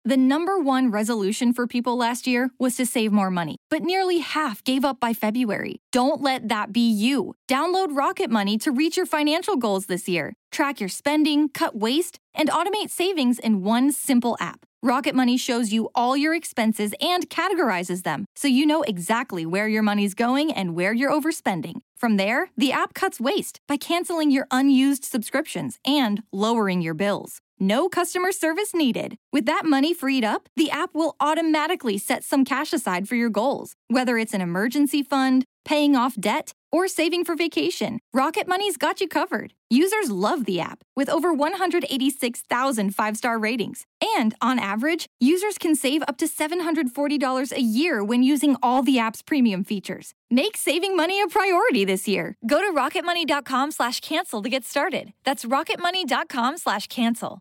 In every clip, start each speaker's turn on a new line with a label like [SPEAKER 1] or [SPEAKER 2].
[SPEAKER 1] The number one resolution for people last year was to save more money, but nearly half gave up by February. Don't let that be you. Download Rocket Money to reach your financial goals this year. Track your spending, cut waste, and automate savings in one simple app. Rocket Money shows you all your expenses and categorizes them, so you know exactly where your money's going and where you're overspending. From there, the app cuts waste by canceling your unused subscriptions and lowering your bills. No customer service needed. With that money freed up, the app will automatically set some cash aside for your goals, whether it's an emergency fund, paying off debt, or saving for vacation. Rocket Money's got you covered. Users love the app, with over 186,000 five-star ratings. And on average, users can save up to $740 a year when using all the app's premium features. Make saving money a priority this year. Go to rocketmoney.com/cancel to get started. That's rocketmoney.com/cancel.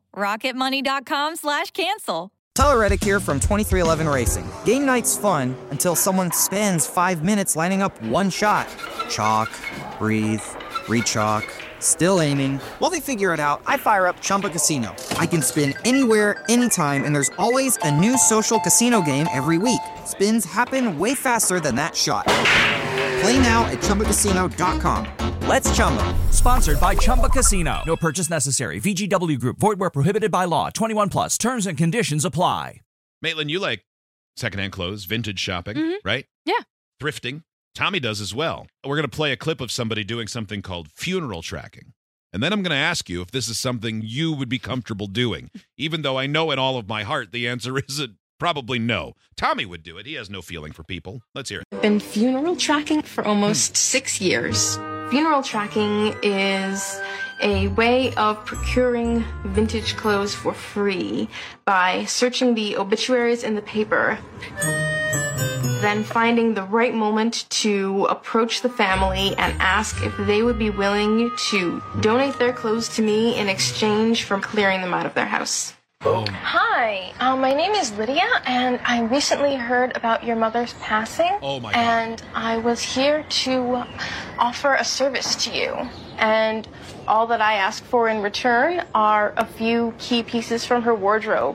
[SPEAKER 1] rocketmoney.com/cancel.
[SPEAKER 2] Tyler Reddick here from 2311 Racing. Game night's fun until someone spends 5 minutes lining up one shot. Chalk, breathe, re-chalk, still aiming. While they figure it out, I fire up Chumba Casino. I can spin anywhere, anytime, and there's always a new social casino game every week. Spins happen way faster than that shot. Play now at ChumbaCasino.com. Let's Chumba.
[SPEAKER 3] Sponsored by Chumba Casino. No purchase necessary. VGW Group. Void where prohibited by law. 21 plus. Terms and conditions apply.
[SPEAKER 4] Maitland, you like secondhand clothes, vintage shopping, right?
[SPEAKER 5] Yeah.
[SPEAKER 4] Thrifting. Tommy does as well. We're going to play a clip of somebody doing something called funeral tracking. And then I'm going to ask you if this is something you would be comfortable doing, even though I know in all of my heart the answer is probably no. Tommy would do it. He has no feeling for people. Let's hear it.
[SPEAKER 6] I've been funeral tracking for almost 6 years. Funeral tracking is a way of procuring vintage clothes for free by searching the obituaries in the paper, then finding the right moment to approach the family and ask if they would be willing to donate their clothes to me in exchange for clearing them out of their house.
[SPEAKER 4] Oh.
[SPEAKER 6] Hi, my name is Lydia, and I recently heard about your mother's passing.
[SPEAKER 4] Oh my God.
[SPEAKER 6] And I was here to offer a service to you. And all that I ask for in return are a few key pieces from her wardrobe.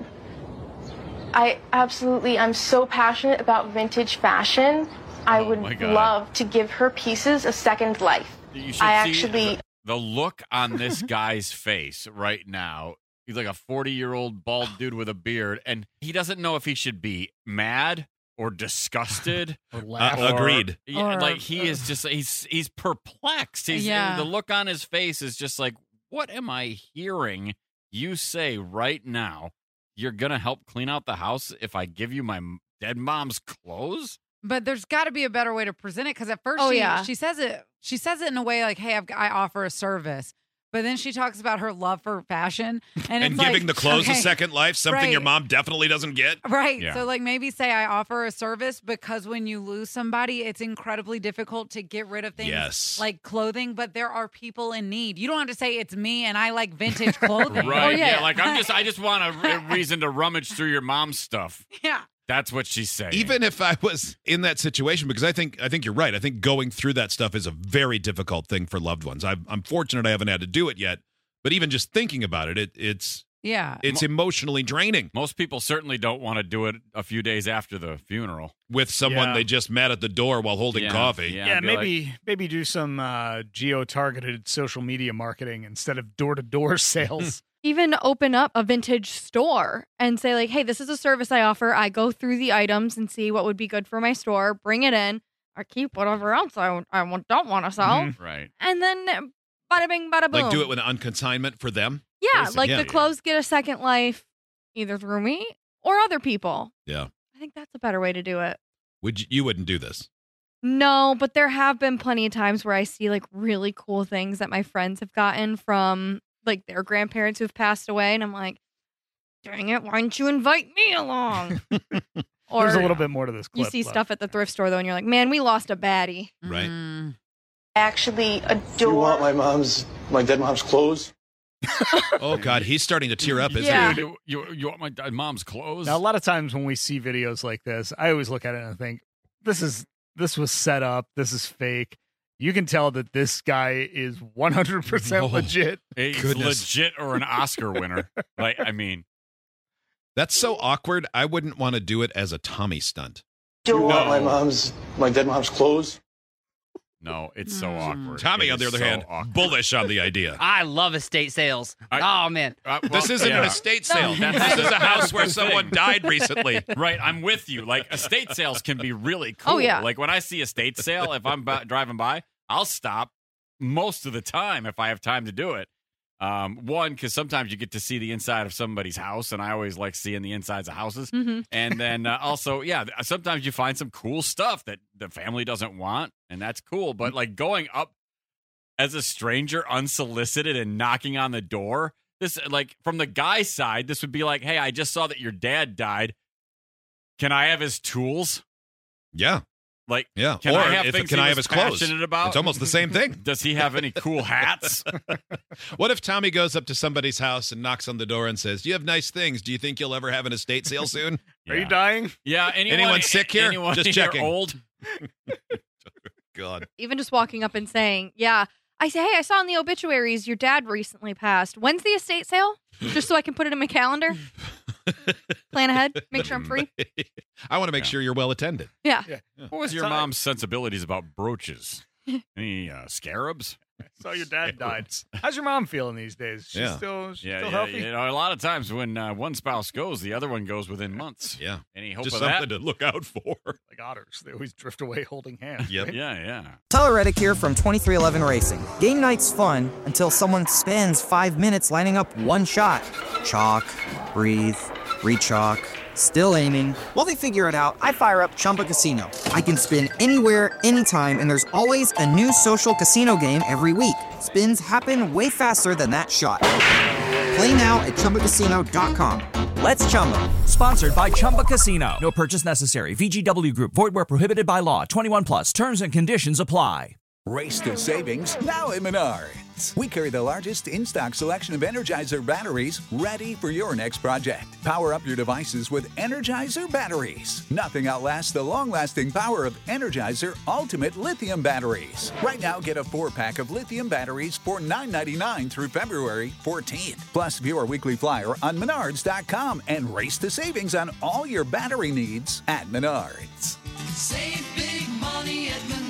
[SPEAKER 6] I'm so passionate about vintage fashion. I would love to give her pieces a second life.
[SPEAKER 7] You should see the look on this guy's face right now. He's like a 40-year-old bald dude with a beard, and he doesn't know if he should be mad or disgusted.
[SPEAKER 4] Agreed.
[SPEAKER 7] Like he is just he's perplexed. The look on his face is just like, what am I hearing you say right now? You're gonna help clean out the house if I give you my dead mom's clothes?
[SPEAKER 5] But there's got to be a better way to present it, because at first she says it in a way like, hey, I offer a service. But then she talks about her love for fashion. And it's
[SPEAKER 4] giving
[SPEAKER 5] like,
[SPEAKER 4] the clothes a second life, something your mom definitely doesn't get.
[SPEAKER 5] Right.
[SPEAKER 7] Yeah.
[SPEAKER 5] So like maybe say I offer a service, because when you lose somebody, it's incredibly difficult to get rid of things like clothing. But there are people in need. You don't have to say it's me and I like vintage clothing.
[SPEAKER 7] Right. Yeah. Like I just want a reason to rummage through your mom's stuff.
[SPEAKER 5] Yeah.
[SPEAKER 7] That's what she's saying.
[SPEAKER 4] Even if I was in that situation, because I think you're right. I think going through that stuff is a very difficult thing for loved ones. I'm fortunate I haven't had to do it yet, but even just thinking about it, it's emotionally draining.
[SPEAKER 7] Most people certainly don't want to do it a few days after the funeral
[SPEAKER 4] with someone they just met at the door while holding coffee.
[SPEAKER 8] Yeah, maybe do some geo-targeted social media marketing instead of door-to-door sales.
[SPEAKER 9] Even open up a vintage store and say like, hey, this is a service I offer. I go through the items and see what would be good for my store, bring it in, or keep whatever else I don't want to sell.
[SPEAKER 7] Mm-hmm. Right.
[SPEAKER 9] And then bada bing, bada boom.
[SPEAKER 4] Like do it with an unconsignment for them?
[SPEAKER 9] Yeah, basically. The clothes get a second life either through me or other people.
[SPEAKER 4] Yeah.
[SPEAKER 9] I think that's a better way to do it.
[SPEAKER 4] You wouldn't do this?
[SPEAKER 9] No, but there have been plenty of times where I see like really cool things that my friends have gotten from like their grandparents who've passed away, and I'm like, dang it, why didn't you invite me along? Or
[SPEAKER 8] there's a little bit more to this clip.
[SPEAKER 9] You see stuff at the thrift store though, and you're like, man, we lost a baddie.
[SPEAKER 4] Right.
[SPEAKER 6] I actually adore.
[SPEAKER 10] You want my dead mom's clothes?
[SPEAKER 4] Oh God, he's starting to tear up, isn't
[SPEAKER 7] he? You want my dead mom's clothes?
[SPEAKER 8] Now, a lot of times when we see videos like this, I always look at it and I think, this was set up. This is fake. You can tell that this guy is 100% legit.
[SPEAKER 7] He's legit or an Oscar winner. Like, I mean,
[SPEAKER 4] That's so awkward. I wouldn't want to do it as a Tommy stunt.
[SPEAKER 10] Do you want my dead mom's clothes?
[SPEAKER 7] No, it's so awkward.
[SPEAKER 4] Tommy, on the other hand, bullish on the idea.
[SPEAKER 11] I love estate sales. Oh, man.
[SPEAKER 4] This isn't an estate sale. This is a house where someone died recently.
[SPEAKER 7] Right, I'm with you. Like, estate sales can be really cool.
[SPEAKER 9] Oh, yeah.
[SPEAKER 7] Like, when I see estate sale, if I'm driving by, I'll stop most of the time if I have time to do it. One, because sometimes you get to see the inside of somebody's house, and I always like seeing the insides of houses.
[SPEAKER 9] Mm-hmm.
[SPEAKER 7] And then also, sometimes you find some cool stuff that the family doesn't want, and that's cool. But like going up as a stranger unsolicited and knocking on the door, this, like, from the guy's side, this would be like, hey, I just saw that your dad died. Can I have his tools?
[SPEAKER 4] Yeah.
[SPEAKER 7] Like,
[SPEAKER 4] yeah.
[SPEAKER 7] Can I have his
[SPEAKER 4] clothes?
[SPEAKER 7] About?
[SPEAKER 4] It's almost the same thing.
[SPEAKER 7] Does he have any cool hats?
[SPEAKER 4] What if Tommy goes up to somebody's house and knocks on the door and says, "You have nice things. Do you think you'll ever have an estate sale soon?"
[SPEAKER 8] Are you dying?
[SPEAKER 7] Yeah.
[SPEAKER 4] Anyone sick here?
[SPEAKER 7] Anyone
[SPEAKER 4] just checking.
[SPEAKER 7] Old?
[SPEAKER 4] God.
[SPEAKER 9] Even just walking up and saying, yeah. I say, hey, I saw in the obituaries your dad recently passed. When's the estate sale? Just so I can put it in my calendar. Plan ahead. Make sure I'm free.
[SPEAKER 4] I want to make sure you're well attended.
[SPEAKER 9] Yeah.
[SPEAKER 7] What was your mom's sensibilities about brooches? Any scarabs?
[SPEAKER 8] I saw your dad died. How's your mom feeling these days? She's still healthy?
[SPEAKER 7] You know, a lot of times when one spouse goes, the other one goes within months.
[SPEAKER 4] Yeah.
[SPEAKER 7] Any hope
[SPEAKER 4] Just
[SPEAKER 7] of
[SPEAKER 4] something
[SPEAKER 7] that?
[SPEAKER 4] to look out for.
[SPEAKER 8] Like otters. They always drift away holding hands.
[SPEAKER 4] Yep.
[SPEAKER 8] Right?
[SPEAKER 7] Yeah.
[SPEAKER 2] Tyler Reddick here from 2311 Racing. Game night's fun until someone spends 5 minutes lining up one shot. Chalk, breathe, rechalk, still aiming. While they figure it out, I fire up Chumba Casino. I can spin anywhere, anytime, and there's always a new social casino game every week. Spins happen way faster than that shot. Play now at ChumbaCasino.com. Let's Chumba.
[SPEAKER 3] Sponsored by Chumba Casino. No purchase necessary. VGW Group. Void where prohibited by law. 21 plus. Terms and conditions apply.
[SPEAKER 12] Race to savings now at Menards. We carry the largest in-stock selection of Energizer batteries ready for your next project. Power up your devices with Energizer batteries. Nothing outlasts the long-lasting power of Energizer Ultimate Lithium batteries. Right now, get a 4-pack of lithium batteries for $9.99 through February 14th. Plus, view our weekly flyer on Menards.com and race to savings on all your battery needs at Menards.
[SPEAKER 13] Save big money at Menards.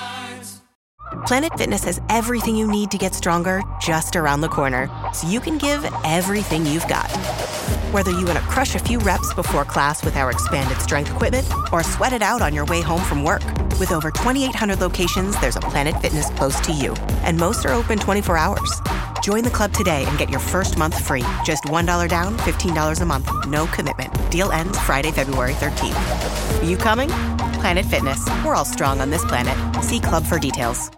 [SPEAKER 14] Planet Fitness has everything you need to get stronger just around the corner, so you can give everything you've got. Whether you want to crush a few reps before class with our expanded strength equipment or sweat it out on your way home from work. With over 2,800 locations, there's a Planet Fitness close to you, and most are open 24 hours. Join the club today and get your first month free. Just $1 down, $15 a month. No commitment. Deal ends Friday, February 13th. Are you coming? Planet Fitness. We're all strong on this planet. See club for details.